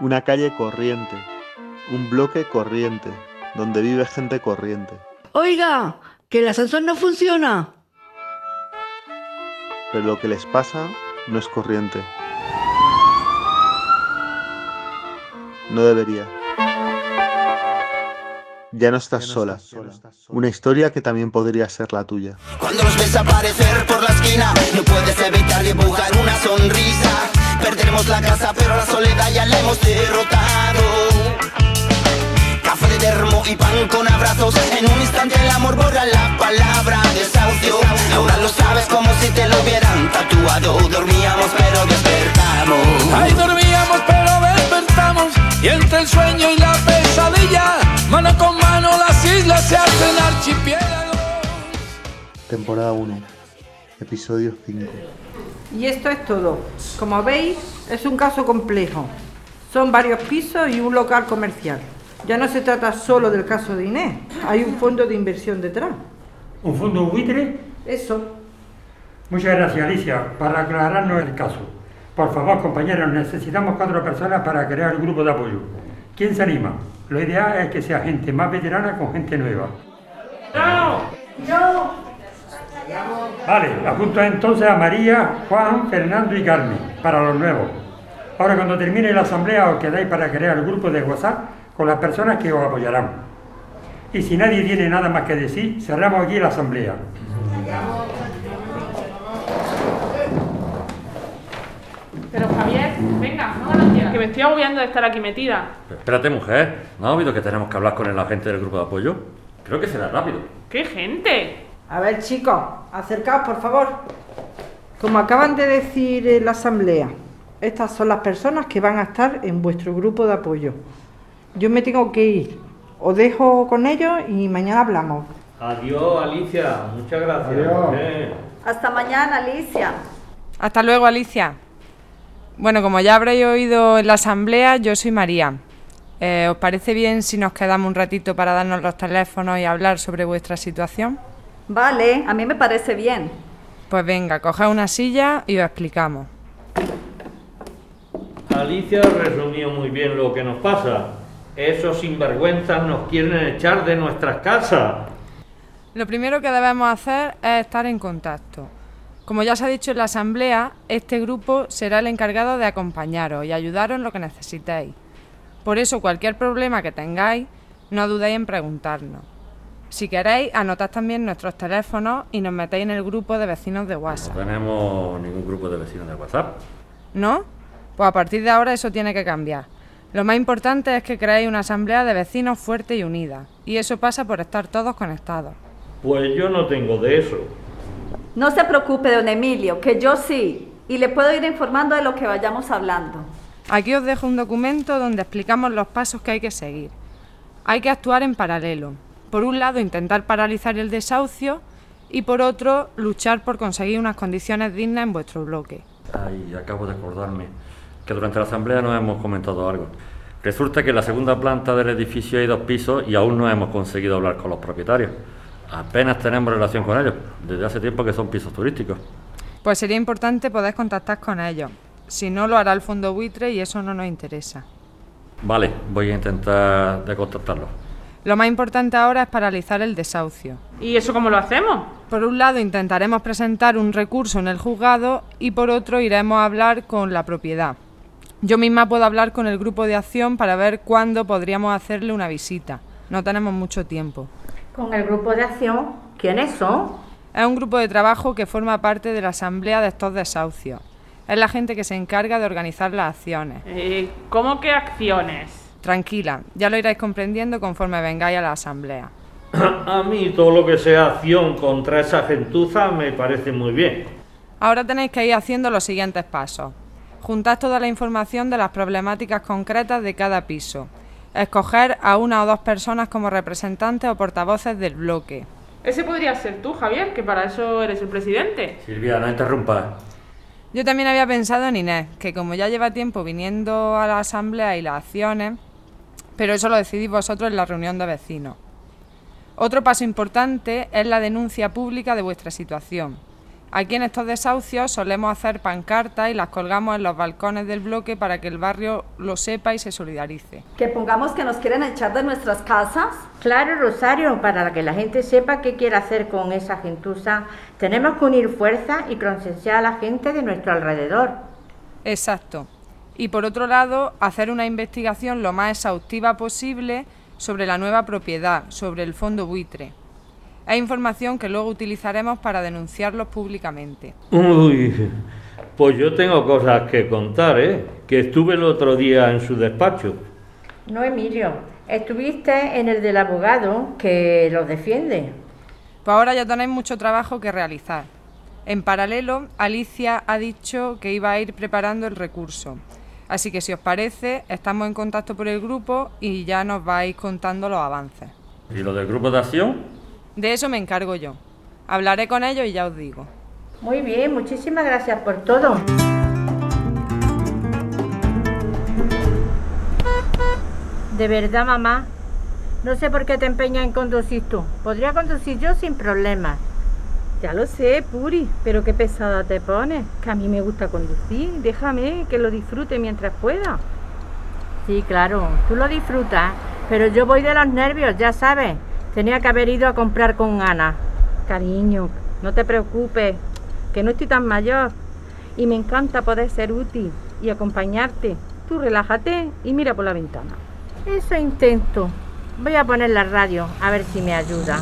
Una calle corriente, un bloque corriente, donde vive gente corriente. Oiga, que el ascensor no funciona. Pero lo que les pasa no es corriente. No debería. Ya no estás sola. Una historia que también podría ser la tuya. Cuando los ves aparecer por la esquina, no puedes evitar dibujar una sonrisa. Perderemos la casa, pero la soledad ya la hemos derrotado. Café de termo y pan con abrazos. En un instante el amor borra la palabra desahucio. Ahora lo sabes como si te lo hubieran tatuado. Dormíamos pero despertamos. Ay, dormíamos pero despertamos. Y entre el sueño y la pesadilla, mano con mano las islas se hacen archipiélagos. Temporada 1, episodio 5. Y esto es todo. Como veis, es un caso complejo. Son varios pisos y un local comercial. Ya no se trata solo del caso de Inés. Hay un fondo de inversión detrás. ¿Un fondo buitre? Eso. Muchas gracias, Alicia, para aclararnos el caso. Por favor, compañeros, necesitamos 4 personas para crear un grupo de apoyo. ¿Quién se anima? Lo ideal es que sea gente más veterana con gente nueva. ¡No! ¡Yo! Vale, apunto entonces a María, Juan, Fernando y Carmen, para los nuevos. Ahora, cuando termine la asamblea, os quedáis para crear el grupo de WhatsApp con las personas que os apoyarán. Y si nadie tiene nada más que decir, cerramos aquí la asamblea. Pero Javier, venga, no ganas ya, que me estoy agobiando de estar aquí metida. Pero espérate, mujer, ¿no has oído que tenemos que hablar con el agente del grupo de apoyo? Creo que será rápido. ¡Qué gente! A ver, chicos, acercaos, por favor. Como acaban de decir en la asamblea, estas son las personas que van a estar en vuestro grupo de apoyo. Yo me tengo que ir. Os dejo con ellos y mañana hablamos. Adiós, Alicia. Muchas gracias. Adiós. Hasta mañana, Alicia. Hasta luego, Alicia. Bueno, como ya habréis oído en la asamblea, yo soy María. ¿Os parece bien si nos quedamos un ratito para darnos los teléfonos y hablar sobre vuestra situación? Vale, a mí me parece bien. Pues venga, coged una silla y os explicamos. Alicia resumió muy bien lo que nos pasa. Esos sinvergüenzas nos quieren echar de nuestras casas. Lo primero que debemos hacer es estar en contacto. Como ya se ha dicho en la asamblea, este grupo será el encargado de acompañaros y ayudaros en lo que necesitéis. Por eso, cualquier problema que tengáis, no dudéis en preguntarnos. Si queréis, anotad también nuestros teléfonos y nos metéis en el grupo de vecinos de WhatsApp. No tenemos ningún grupo de vecinos de WhatsApp. ¿No? Pues a partir de ahora eso tiene que cambiar. Lo más importante es que creéis una asamblea de vecinos fuerte y unida. Y eso pasa por estar todos conectados. Pues yo no tengo de eso. No se preocupe, don Emilio, que yo sí. Y le puedo ir informando de lo que vayamos hablando. Aquí os dejo un documento donde explicamos los pasos que hay que seguir. Hay que actuar en paralelo. Por un lado, intentar paralizar el desahucio y por otro, luchar por conseguir unas condiciones dignas en vuestro bloque. Ay, acabo de acordarme que durante la asamblea nos hemos comentado algo. Resulta que en la segunda planta del edificio hay 2 pisos y aún no hemos conseguido hablar con los propietarios. Apenas tenemos relación con ellos, desde hace tiempo que son pisos turísticos. Pues sería importante poder contactar con ellos. Si no, lo hará el fondo buitre y eso no nos interesa. Vale, voy a intentar de contactarlos. Lo más importante ahora es paralizar el desahucio. ¿Y eso cómo lo hacemos? Por un lado, intentaremos presentar un recurso en el juzgado y por otro, iremos a hablar con la propiedad. Yo misma puedo hablar con el grupo de acción para ver cuándo podríamos hacerle una visita. No tenemos mucho tiempo. ¿Con el grupo de acción? ¿Quiénes son? Es un grupo de trabajo que forma parte de la asamblea de estos desahucios. Es la gente que se encarga de organizar las acciones. ¿Cómo que acciones? Tranquila, ya lo iréis comprendiendo conforme vengáis a la asamblea. A mí todo lo que sea acción contra esa gentuza me parece muy bien. Ahora tenéis que ir haciendo los siguientes pasos. Juntad toda la información de las problemáticas concretas de cada piso. Escoger a 1 o 2 personas como representantes o portavoces del bloque. Ese podría ser tú, Javier, que para eso eres el presidente. Silvia, no interrumpas. Yo también había pensado en Inés, que como ya lleva tiempo viniendo a la asamblea y las acciones, pero eso lo decidís vosotros en la reunión de vecinos. Otro paso importante es la denuncia pública de vuestra situación. Aquí en estos desahucios solemos hacer pancartas y las colgamos en los balcones del bloque para que el barrio lo sepa y se solidarice. ¿Que pongamos que nos quieren echar de nuestras casas? Claro, Rosario, para que la gente sepa qué quiere hacer con esa gentuza, tenemos que unir fuerzas y concienciar a la gente de nuestro alrededor. Exacto. Y por otro lado, hacer una investigación lo más exhaustiva posible sobre la nueva propiedad, sobre el fondo buitre. Es información que luego utilizaremos para denunciarlos públicamente. Uy, pues yo tengo cosas que contar, que estuve el otro día en su despacho. No, Emilio, estuviste en el del abogado que los defiende. Pues ahora ya tenéis mucho trabajo que realizar. En paralelo, Alicia ha dicho que iba a ir preparando el recurso. Así que si os parece, estamos en contacto por el grupo y ya nos vais contando los avances. ¿Y lo del grupo de acción? De eso me encargo yo. Hablaré con ellos y ya os digo. Muy bien, muchísimas gracias por todo. De verdad, mamá, no sé por qué te empeñas en conducir tú. Podría conducir yo sin problemas. Ya lo sé, Puri, pero qué pesada te pones, que a mí me gusta conducir. Déjame que lo disfrute mientras pueda. Sí, claro, tú lo disfrutas, pero yo voy de los nervios, ya sabes. Tenía que haber ido a comprar con Ana. Cariño, no te preocupes, que no estoy tan mayor y me encanta poder ser útil y acompañarte. Tú relájate y mira por la ventana. Eso intento. Voy a poner la radio, a ver si me ayuda.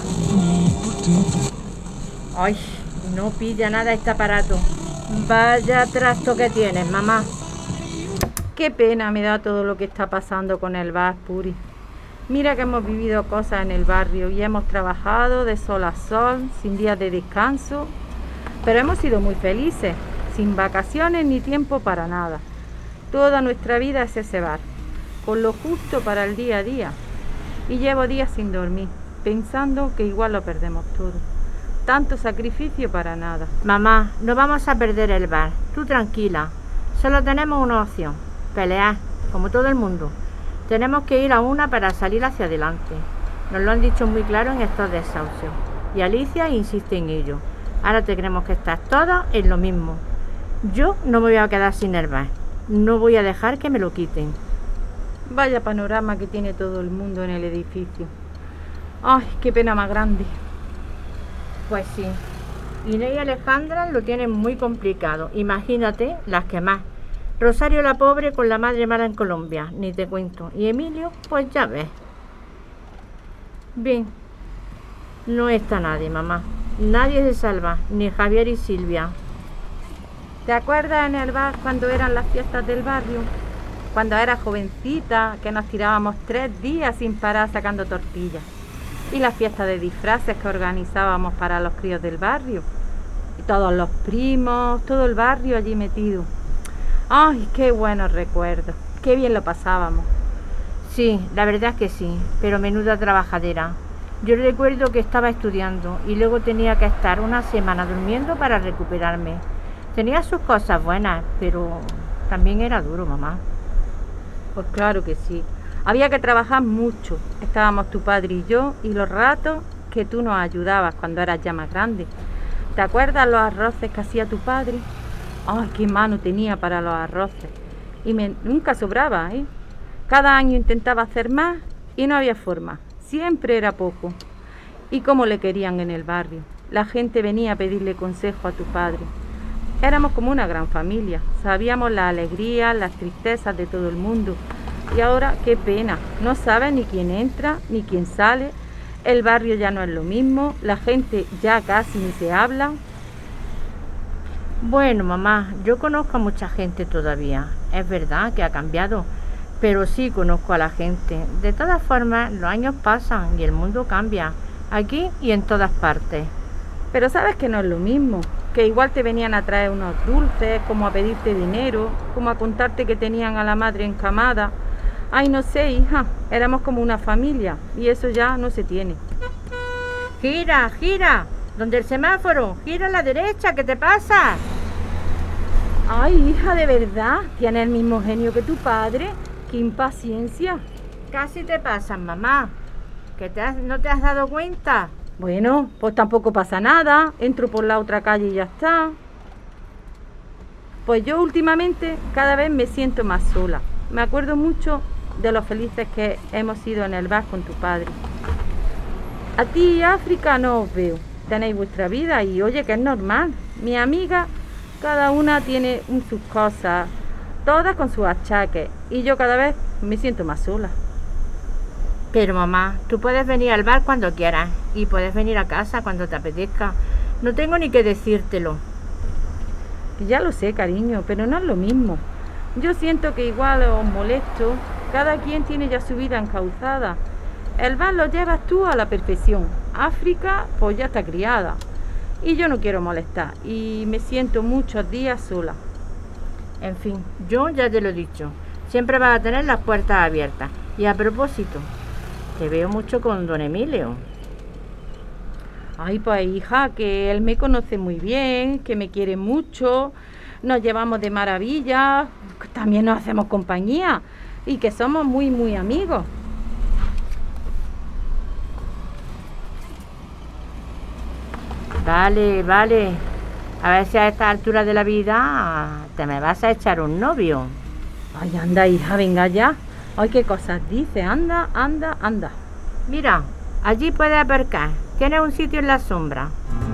Ay, no pilla nada este aparato. Vaya trasto que tienes, mamá. Qué pena me da todo lo que está pasando con el bar, Puri. Mira que hemos vivido cosas en el barrio y hemos trabajado de sol a sol, sin días de descanso, pero hemos sido muy felices, sin vacaciones ni tiempo para nada. Toda nuestra vida es ese bar, con lo justo para el día a día. Y llevo días sin dormir, pensando que igual lo perdemos todo. Tanto sacrificio para nada. Mamá, no vamos a perder el bar, tú tranquila. Solo tenemos una opción, pelear, como todo el mundo. Tenemos que ir a una para salir hacia adelante. Nos lo han dicho muy claro en estos desahucios. Y Alicia insiste en ello. Ahora tenemos que estar todos en lo mismo. Yo no me voy a quedar sin el bar. No voy a dejar que me lo quiten. Vaya panorama que tiene todo el mundo en el edificio. Ay, qué pena más grande. Pues sí. Inés y Alejandra lo tienen muy complicado. Imagínate las que más. Rosario la pobre con la madre mala en Colombia, ni te cuento. Y Emilio, pues ya ves. Bien, no está nadie, mamá. Nadie se salva, ni Javier y Silvia. ¿Te acuerdas en el bar cuando eran las fiestas del barrio? Cuando eras jovencita, que nos tirábamos 3 días sin parar sacando tortillas. Y las fiestas de disfraces que organizábamos para los críos del barrio. Y todos los primos, todo el barrio allí metido. ¡Ay, qué buenos recuerdos! ¡Qué bien lo pasábamos! Sí, la verdad es que sí, pero menuda trabajadera. Yo recuerdo que estaba estudiando y luego tenía que estar una semana durmiendo para recuperarme. Tenía sus cosas buenas, pero también era duro, mamá. Pues claro que sí. Había que trabajar mucho. Estábamos tu padre y yo, y los ratos que tú nos ayudabas cuando eras ya más grande. ¿Te acuerdas los arroces que hacía tu padre? ¡Ay, qué mano tenía para los arroces! Y nunca sobraba, ¿eh? Cada año intentaba hacer más y no había forma. Siempre era poco. Y cómo le querían en el barrio. La gente venía a pedirle consejo a tu padre. Éramos como una gran familia. Sabíamos las alegrías, las tristezas de todo el mundo. Y ahora, qué pena. No sabes ni quién entra, ni quién sale. El barrio ya no es lo mismo. La gente ya casi ni se habla. Bueno, mamá, yo conozco a mucha gente todavía. Es verdad que ha cambiado, pero sí conozco a la gente. De todas formas, los años pasan y el mundo cambia, aquí y en todas partes. Pero sabes que no es lo mismo, que igual te venían a traer unos dulces, como a pedirte dinero, como a contarte que tenían a la madre encamada. Ay, no sé, hija, éramos como una familia y eso ya no se tiene. ¡Gira, gira! Donde el semáforo, gira a la derecha, ¿qué te pasa? Ay, hija, de verdad, tienes el mismo genio que tu padre. ¡Qué impaciencia! Casi te pasan, mamá. ¿Que no te has dado cuenta? Bueno, pues tampoco pasa nada, entro por la otra calle y ya está. Pues yo últimamente cada vez me siento más sola. Me acuerdo mucho de lo felices que hemos sido en el bar con tu padre. A ti y a África no os veo, tenéis vuestra vida y oye que es normal. Mi amiga, cada una tiene sus cosas, todas con sus achaques, y yo cada vez me siento más sola. Pero mamá, tú puedes venir al bar cuando quieras y puedes venir a casa cuando te apetezca. No tengo ni que decírtelo. Ya lo sé, cariño, pero no es lo mismo. Yo siento que igual os molesto. Cada quien tiene ya su vida encauzada. El bar lo llevas tú a la perfección. África, pues ya está criada. Y yo no quiero molestar. Y me siento muchos días sola. En fin, yo ya te lo he dicho. Siempre vas a tener las puertas abiertas. Y a propósito, te veo mucho con don Emilio. Ay, pues hija, que él me conoce muy bien, que me quiere mucho, nos llevamos de maravilla, también nos hacemos compañía y que somos muy, muy amigos. Vale, vale. A ver si a esta altura de la vida te me vas a echar un novio. Ay, anda, hija, venga ya. Ay, qué cosas dice. Anda, anda, anda. Mira, allí puedes aparcar. Tienes un sitio en la sombra.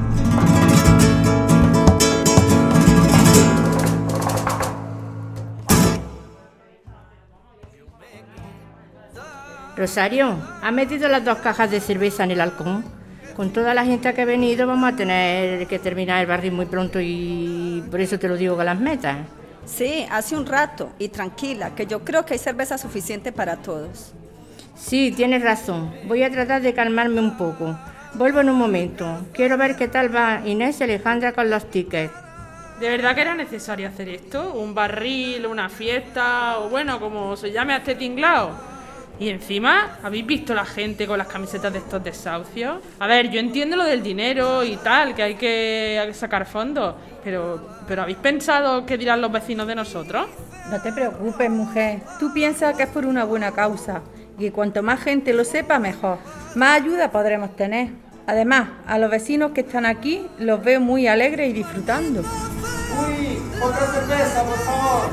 Rosario, ¿has metido las 2 cajas de cerveza en el halcón? Con toda la gente que ha venido vamos a tener que terminar el barril muy pronto y por eso te lo digo que las metas. Sí, hace un rato, y tranquila, que yo creo que hay cerveza suficiente para todos. Sí, tienes razón. Voy a tratar de calmarme un poco. Vuelvo en un momento. Quiero ver qué tal va Inés y Alejandra con los tickets. ¿De verdad que era necesario hacer esto? ¿Un barril, una fiesta, o bueno, como se llame a este tinglao? Y encima, ¿habéis visto la gente con las camisetas de estos desahucios? A ver, yo entiendo lo del dinero y tal, que hay que sacar fondos, pero ¿habéis pensado qué dirán los vecinos de nosotros? No te preocupes, mujer. Tú piensas que es por una buena causa y que cuanto más gente lo sepa, mejor. Más ayuda podremos tener. Además, a los vecinos que están aquí los veo muy alegres y disfrutando. ¡Uy! ¡Otra cerveza, por favor!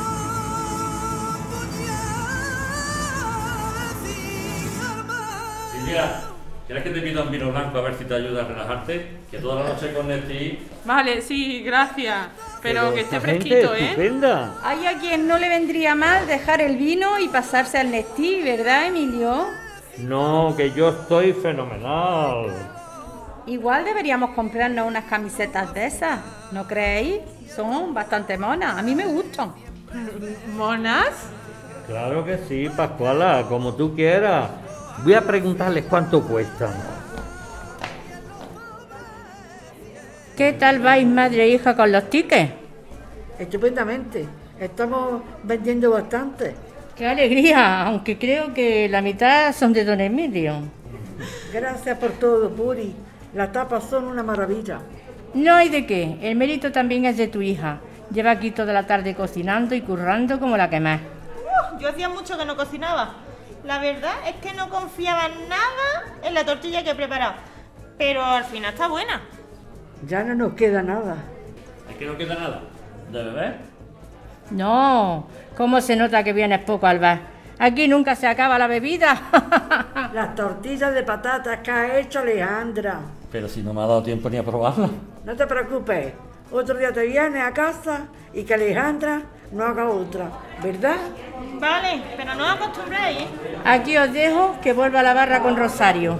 Silvia, ¿quieres que te pida un vino blanco a ver si te ayuda a relajarte? Que toda la noche con Nestí... Vale, sí, gracias. Pero que esté fresquito, ¿eh? Estupenda. Hay a quien no le vendría mal dejar el vino y pasarse al Nestí, ¿verdad, Emilio? No, que yo estoy fenomenal. Igual deberíamos comprarnos unas camisetas de esas, ¿no creéis? Son bastante monas, a mí me gustan. ¿Monas? Claro que sí, Pascuala, como tú quieras. Voy a preguntarles cuánto cuestan. ¿Qué tal vais, madre e hija, con los tickets? Estupendamente. Estamos vendiendo bastante. ¡Qué alegría! Aunque creo que la mitad son de don Emilio. Gracias por todo, Puri. Las tapas son una maravilla. No hay de qué. El mérito también es de tu hija. Lleva aquí toda la tarde cocinando y currando como la que más. Yo hacía mucho que no cocinaba. La verdad es que no confiaba nada en la tortilla que he preparado. Pero al final está buena. Ya no nos queda nada. ¿Es que no queda nada? ¿De beber? No, ¿cómo se nota que vienes poco al bar? Aquí nunca se acaba la bebida. Las tortillas de patatas que ha hecho Alejandra. Pero si no me ha dado tiempo ni a probarla. No te preocupes. Otro día te vienes a casa y que Alejandra no haga otra, ¿verdad? Vale, pero no os acostumbréis, ¿eh? Aquí os dejo que vuelva a la barra con Rosario.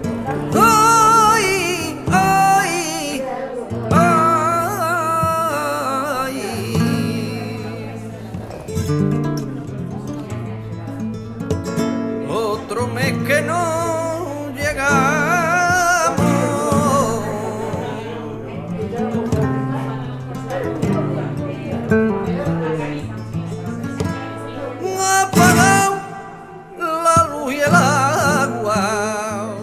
Otro mes que no llegamos. Ha apagado la luz y el agua.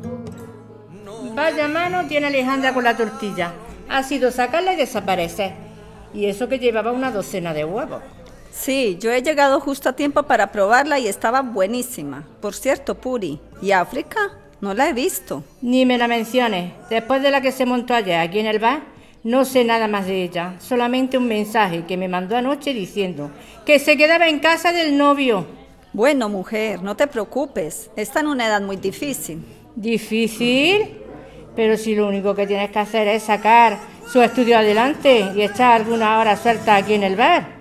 Vaya mano tiene Alejandra con la tortilla. Ha sido sacarla y desaparecer. Y eso que llevaba una docena de huevos. Sí, yo he llegado justo a tiempo para probarla y estaba buenísima. Por cierto, Puri, ¿y África? No la he visto. Ni me la menciones. Después de la que se montó ayer aquí en el bar, no sé nada más de ella. Solamente un mensaje que me mandó anoche diciendo que se quedaba en casa del novio. Bueno, mujer, no te preocupes. Está en una edad muy difícil. ¿Difícil? Pero si lo único que tienes que hacer es sacar su estudio adelante y echar alguna hora suelta aquí en el bar.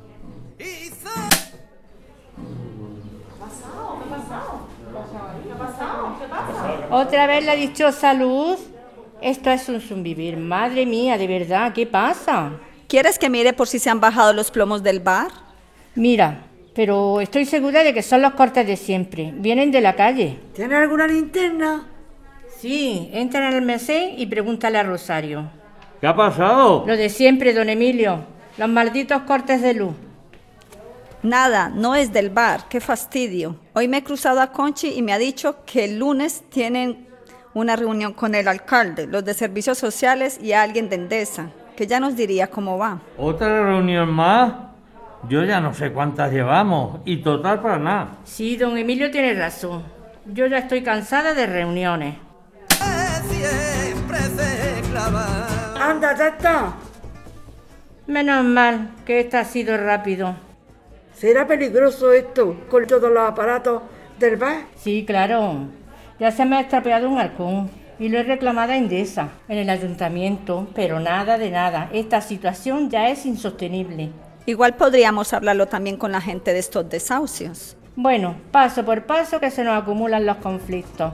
¿Otra vez la dichosa luz? Esto es un zumbivir. Madre mía, de verdad, ¿qué pasa? ¿Quieres que mire por si se han bajado los plomos del bar? Mira, pero estoy segura de que son los cortes de siempre. Vienen de la calle. ¿Tiene alguna linterna? Sí, entra en el almacén y pregúntale a Rosario. ¿Qué ha pasado? Lo de siempre, don Emilio. Los malditos cortes de luz. Nada, no es del bar. Qué fastidio. Hoy me he cruzado a Conchi y me ha dicho que el lunes tienen una reunión con el alcalde, los de servicios sociales y alguien de Endesa, que ya nos diría cómo va. ¿Otra reunión más? Yo ya no sé cuántas llevamos y total para nada. Sí, don Emilio tiene razón. Yo ya estoy cansada de reuniones. Siempre se clava. ¡Anda, ya está! Menos mal que este ha sido rápido. ¿Será peligroso esto con todos los aparatos del bar? Sí, claro. Ya se me ha estropeado un halcón y lo he reclamado a Endesa en el ayuntamiento, pero nada de nada. Esta situación ya es insostenible. Igual podríamos hablarlo también con la gente de estos desahucios. Bueno, paso por paso que se nos acumulan los conflictos.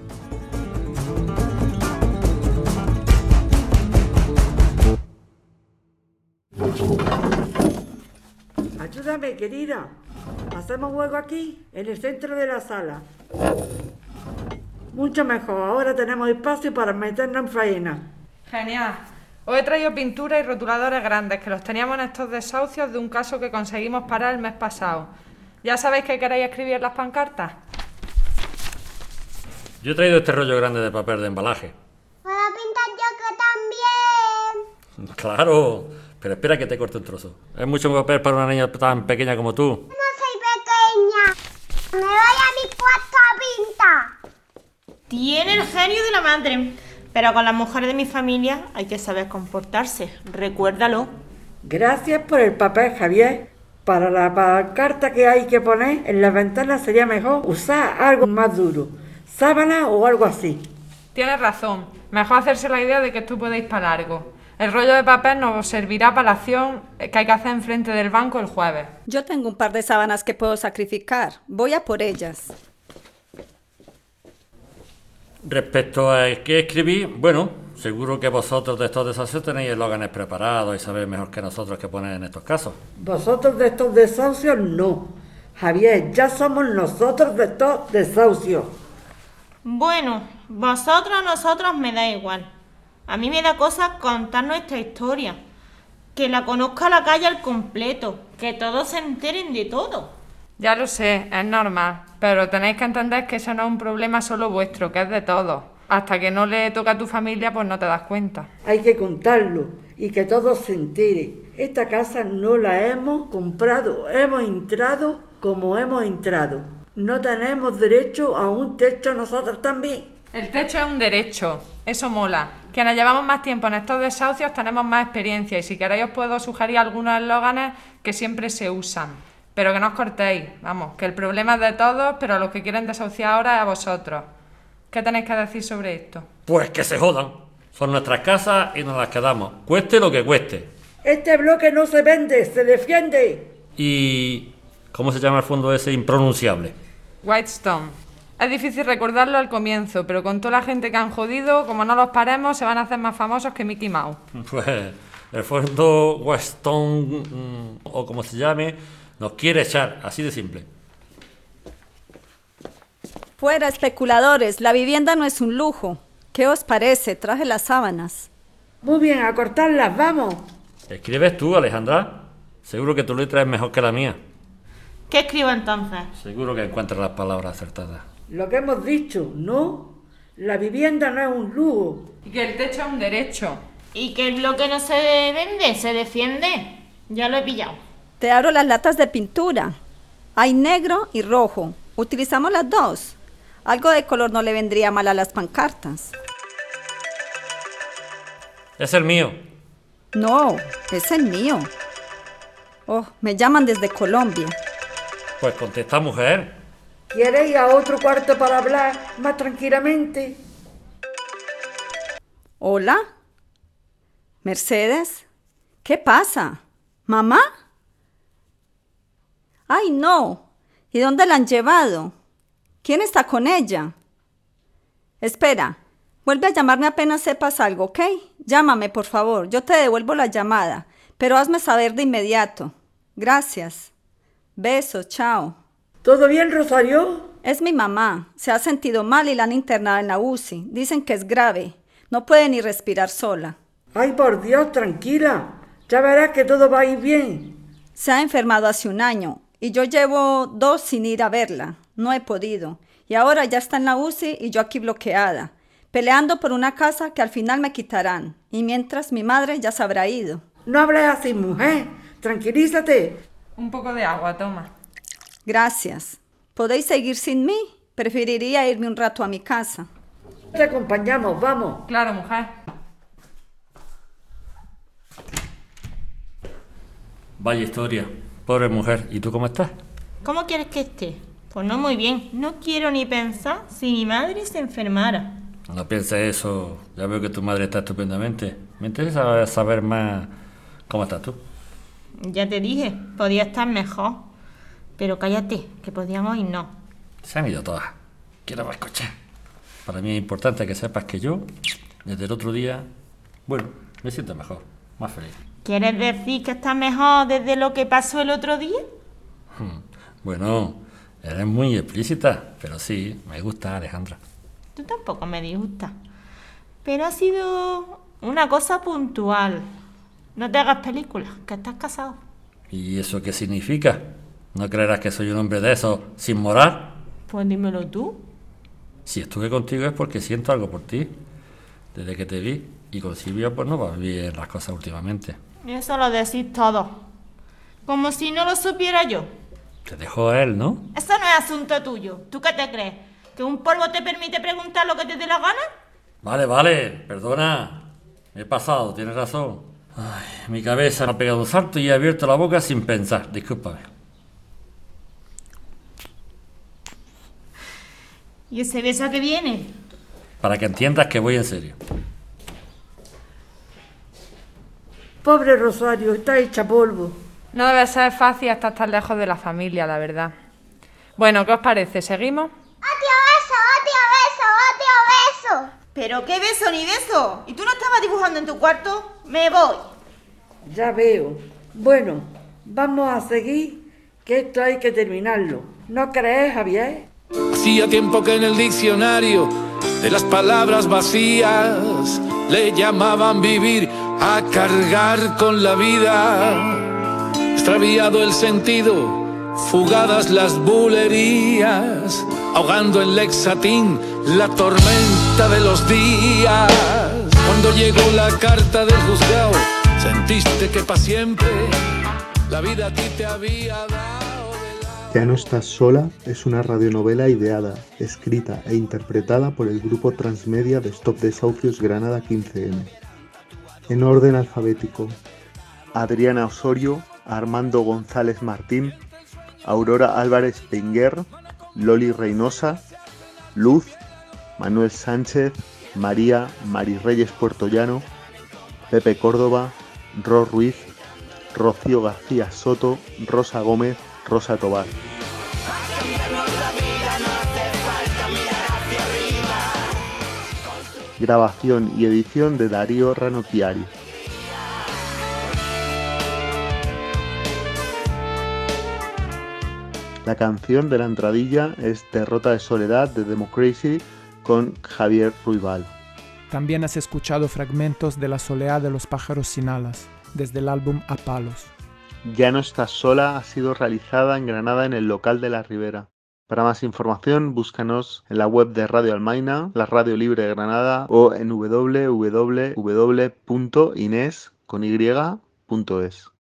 Ayúdame, querida. Hacemos juego aquí, en el centro de la sala. Mucho mejor. Ahora tenemos espacio para meternos en faena. Genial. Os he traído pintura y rotuladores grandes, que los teníamos en estos desahucios de un caso que conseguimos parar el mes pasado. ¿Ya sabéis qué queréis escribir en las pancartas? Yo he traído este rollo grande de papel de embalaje. ¿Puedo pintar yo que también? Claro, pero espera que te corte un trozo. Es mucho papel para una niña tan pequeña como tú. No soy pequeña. Me voy a mi cuarto a pintar. Tiene el genio de la madre. Pero con las mujeres de mi familia hay que saber comportarse. Recuérdalo. Gracias por el papel, Javier. Para la pancarta que hay que poner en las ventanas sería mejor usar algo más duro. Sábana o algo así. Tienes razón. Mejor hacerse la idea de que esto puede ir para largo. El rollo de papel nos servirá para la acción que hay que hacer enfrente del banco el jueves. Yo tengo un par de sábanas que puedo sacrificar. Voy a por ellas. Respecto a qué escribí, bueno, seguro que vosotros de estos desahucios tenéis eslóganes preparados y sabéis mejor que nosotros qué poner en estos casos. Vosotros de estos desahucios no. Javier, ya somos nosotros de estos desahucios. Bueno, vosotros a nosotros me da igual. A mí me da cosa contar nuestra historia. Que la conozca la calle al completo. Que todos se enteren de todo. Ya lo sé, es normal, pero tenéis que entender que eso no es un problema solo vuestro, que es de todos. Hasta que no le toca a tu familia, pues no te das cuenta. Hay que contarlo y que todos se enteren. Esta casa no la hemos comprado, hemos entrado como hemos entrado. No tenemos derecho a un techo nosotros también. El techo es un derecho, eso mola. Quienes llevamos más tiempo en estos desahucios tenemos más experiencia y si queréis os puedo sugerir algunos eslóganes que siempre se usan. Pero que no os cortéis, vamos, que el problema es de todos, pero a los que quieren desahuciar ahora es a vosotros. ¿Qué tenéis que decir sobre esto? Pues que se jodan. Son nuestras casas y nos las quedamos, cueste lo que cueste. Este bloque no se vende, se defiende. ¿Y cómo se llama el fondo ese impronunciable? Whitestone. Es difícil recordarlo al comienzo, pero con toda la gente que han jodido, como no los paremos, se van a hacer más famosos que Mickey Mouse. Pues el fondo Whitestone, o como se llame, nos quiere echar, así de simple. Fuera, especuladores, la vivienda no es un lujo. ¿Qué os parece? Traje las sábanas. Muy bien, a cortarlas, vamos. ¿Escribes tú, Alejandra? Seguro que tu letra es mejor que la mía. ¿Qué escribo entonces? Seguro que encuentras las palabras acertadas. Lo que hemos dicho, ¿no? La vivienda no es un lujo. Y que el techo es un derecho. Y que el bloque no se vende, se defiende. Ya lo he pillado. Te abro las latas de pintura. Hay negro y rojo. Utilizamos las dos. Algo de color no le vendría mal a las pancartas. Es el mío. No, es el mío. Oh, me llaman desde Colombia. Pues contesta, mujer. ¿Quieres ir a otro cuarto para hablar más tranquilamente? Hola. Mercedes. ¿Qué pasa? ¿Mamá? Ay, no. ¿Y dónde la han llevado? ¿Quién está con ella? Espera. Vuelve a llamarme apenas sepas algo, ¿ok? Llámame, por favor. Yo te devuelvo la llamada. Pero hazme saber de inmediato. Gracias. Besos, chao. ¿Todo bien, Rosario? Es mi mamá. Se ha sentido mal y la han internado en la UCI. Dicen que es grave. No puede ni respirar sola. Ay, por Dios, tranquila. Ya verás que todo va a ir bien. Se ha enfermado hace un año y yo llevo 2 sin ir a verla. No he podido. Y ahora ya está en la UCI y yo aquí bloqueada, peleando por una casa que al final me quitarán. Y mientras mi madre ya se habrá ido. No hables así, mujer. Tranquilízate. Un poco de agua, toma. Gracias. ¿Podéis seguir sin mí? Preferiría irme un rato a mi casa. Te acompañamos, vamos. Claro, mujer. Vaya historia. Pobre mujer. ¿Y tú cómo estás? ¿Cómo quieres que esté? Pues no muy bien. No quiero ni pensar si mi madre se enfermara. No pienses eso. Ya veo que tu madre está estupendamente. Me interesa saber más cómo estás tú. Ya te dije, podía estar mejor. Pero cállate, que podíamos irnos. Se han ido todas. Quiero más coche. Para mí es importante que sepas que yo, desde el otro día, bueno, me siento mejor, más feliz. ¿Quieres decir que estás mejor desde lo que pasó el otro día? Bueno, eres muy explícita, pero sí, me gusta, Alejandra. Tú tampoco me disgusta. Pero ha sido una cosa puntual. No te hagas películas, que estás casado. ¿Y eso qué significa? ¿No creerás que soy un hombre de esos sin moral? Pues dímelo tú. Si estuve contigo es porque siento algo por ti. Desde que te vi. Y con Silvia pues no va bien las cosas últimamente. Eso lo decís todo. Como si no lo supiera yo. Te dejó él, ¿no? Eso no es asunto tuyo. ¿Tú qué te crees? ¿Que un polvo te permite preguntar lo que te dé la gana? Vale, perdona. Me he pasado, tienes razón. Ay, mi cabeza me ha pegado un salto y he abierto la boca sin pensar. Discúlpame. ¿Y ese beso a qué viene? Para que entiendas que voy en serio. Pobre Rosario, está hecha polvo. No debe ser fácil estar tan lejos de la familia, la verdad. Bueno, ¿qué os parece? ¿Seguimos? ¡Otro beso, otro beso, otro beso! ¿Pero qué beso ni beso? ¿Y tú no estabas dibujando en tu cuarto? Me voy. Ya veo. Bueno, vamos a seguir, que esto hay que terminarlo. ¿No crees, Javier? Hacía tiempo que en el diccionario de las palabras vacías le llamaban vivir a cargar con la vida. Extraviado el sentido, fugadas las bulerías, ahogando en lexatín la tormenta de los días. Cuando llegó la carta del juzgado, sentiste que para siempre la vida a ti te había dado. Ya no estás sola es una radionovela ideada, escrita e interpretada por el grupo transmedia de Stop Desahucios Granada 15M. En orden alfabético: Adriana Osorio, Armando González Martín, Aurora Álvarez Penguer, Loli Reynosa, Luz, Manuel Sánchez, María Mari Reyes Puertollano, Pepe Córdoba, Ros Ruiz, Rocío García Soto, Rosa Gómez, Rosa Tobar. Grabación y edición de Darío Ranocchiari. La canción de la entradilla es Derrota de Soledad de Democracy con Javier Ruibal. También has escuchado fragmentos de La soleá de los pájaros sin alas, desde el álbum A Palos. Ya no estás sola ha sido realizada en Granada en el local de La Ribera. Para más información, búscanos en la web de Radio Almaina, la Radio Libre de Granada o en www.ines.es.